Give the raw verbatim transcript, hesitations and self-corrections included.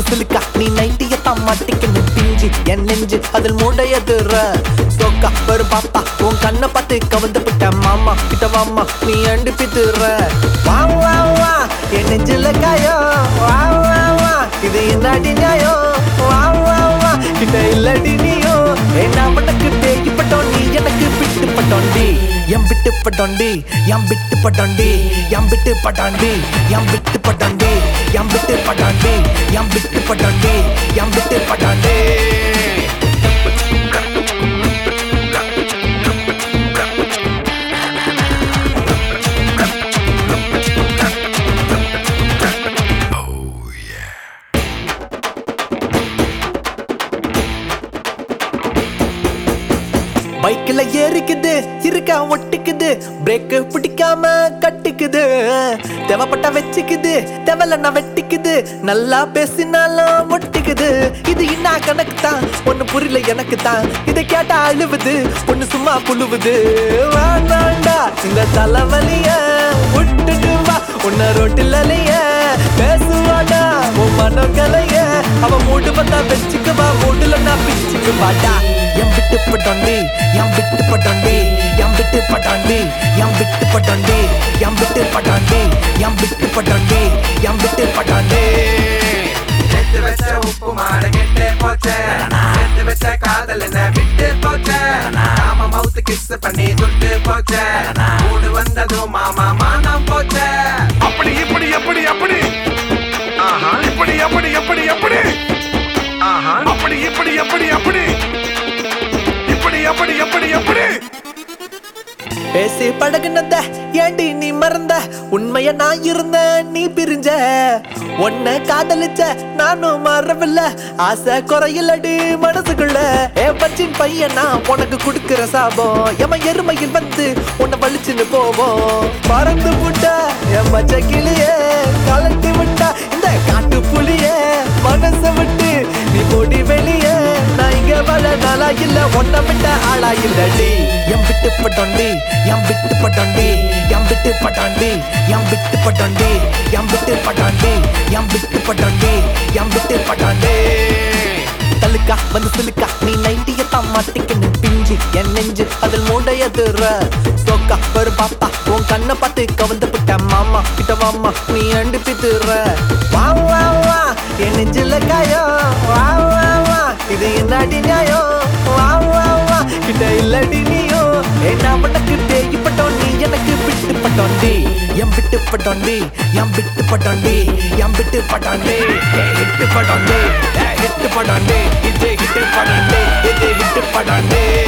சிலுக்கா நீ நைட்டியத்தான் மாட்டிக்கன்னு பிஞ்சு என் நெஞ்சு அதில் மூடையதுற சோக்கா ஒரு பாப்பா உன் கண்ணை பார்த்து கவந்து விட்ட மாமா கிட்ட வாமா நீ அண்டு பித்துற வா வா வா என் நெஞ்சில காயோ வா வா வா இது என்னடி நியாயோ வா வா வா கிட்ட இல்லடி நீயோ என்ன உனக்கு தேய்ப்பட்டோம் நீ எனக்கு விட்டு பட்டோண்டி எம் விட்டு பட்டோண்டி எம் விட்டு பட்டோண்டி எம் விட்டு பட்டாண்டி எம் விட்டு பட்டாண்டி எம் விட்டு பட்டாண்டி எம் விட்டு பட்டாண்டி எம் விட்டு பட்டாண்டி பைக்ல ஏறிக்குது இருக்க ஒட்டிக்குது பிரேக் பிடிக்காம கட்டிக்குது தேவைப்பட்ட வச்சுக்குது தேவையில்ல வெட்டிக்குது நல்லா பேசினாலும் ஒட்டிக்குது இது என்ன கணக்கு தான் ஒண்ணு புரியல எனக்கு தான் இதை கேட்டா அழுவுது ஒண்ணு சும்மா புழுவுது வேண்டாண்டா இந்த தலைவலிய விட்டுட்டு வா உன்ன ரோட்டிலைய பேசுவாடா உன் மனங்களைய அவ மூடு வந்தா வச்சுக்குவா மூடுல நான் பிச்சுக்கு வாடா எம் விட்டு பட்டாண்டி எம் விட்டு பட்டாண்டி எம் விட்டு பட்டாண்டி எம் விட்டு பட்டாண்டி எம் விட்டு பட்டாண்டி எம் விட்டு பட்டாண்டி எம் விட்டு பட்டாண்டி எடுத்து வச்ச உப்பு மாட கெட்டு போச்சே எடுத்து வச்ச காதல் என்ன விட்டு போச்சே நாம மவுத்து கிஸ் பண்ணி துட்டு போச்சே மூடு வந்ததும் மாமா மானம் போச்சே அப்படி இப்படி எப்படி அப்படி இப்படி எப்படி எப்படி எப்படி அப்படி இப்படி எப்படி அப்படி இப்படி எப்படி எப்படி எப்படி பேசி பழகுனத ஏண்டி நீ மறந்த உண்மைய நான் இருந்த நீ பிரிஞ்ச உன்னை காதலிச்ச நானும் மறவில்ல ஆசை குறையிலடி மனசுக்குள்ள ஏ பச்சின் பையனா உனக்கு குடுக்கிற சாபம் எம எருமையில் வந்து உன்னை வலிச்சுன்னு போவோம் பறந்து விட்டா என் பச்சை கிளியே கலட்டி விட்டா இந்த காட்டு புலியே மனசை விட்டு நீ மூடி வெளியே நான் இங்க வள நாளா இல்ல ஒன்ன விட்ட ஆளா இல்லடி எம் விட்டு பட்டாண்டி எம் விட்டு பட்டாண்டி எம் விட்டு பட்டாண்டி எம் விட்டு பட்டாண்டி எம் விட்டு பட்டாண்டி எம் விட்டு பட்டாண்டி எம் விட்டு பட்டாண்டி தலுக்கா வந்து சிலுக்கா நீ நைட்டியத்தான் மாட்டிக்கன்னு பிஞ்சு என் நெஞ்சு அதில் மூடையதுற சோக்கா ஒரு பாப்பா உன் கண்ணை பார்த்து கவந்து விட்ட மாமா கிட்ட வாமா நீ அண்டு பித்துற வா வா வா என் நெஞ்சில காயோ வா வா வா இது என்னடி நியாயோ வா வா வா கிட்ட இல்லடி நீயோ என்ன உனக்கு தேய்ப்பட்டோம் நீ எனக்கு விட்டு பட்டோண்டி எம் விட்டு பட்டோண்டி எம் விட்டு பட்டோண்டி எம் விட்டு பட்டாண்டி ஹிட்டு பட்டாண்டி ஹிட்டு பட்டாண்டி இது ஹிட்டு பட்டாண்டி இது ஹிட்டு பட்டாண்டி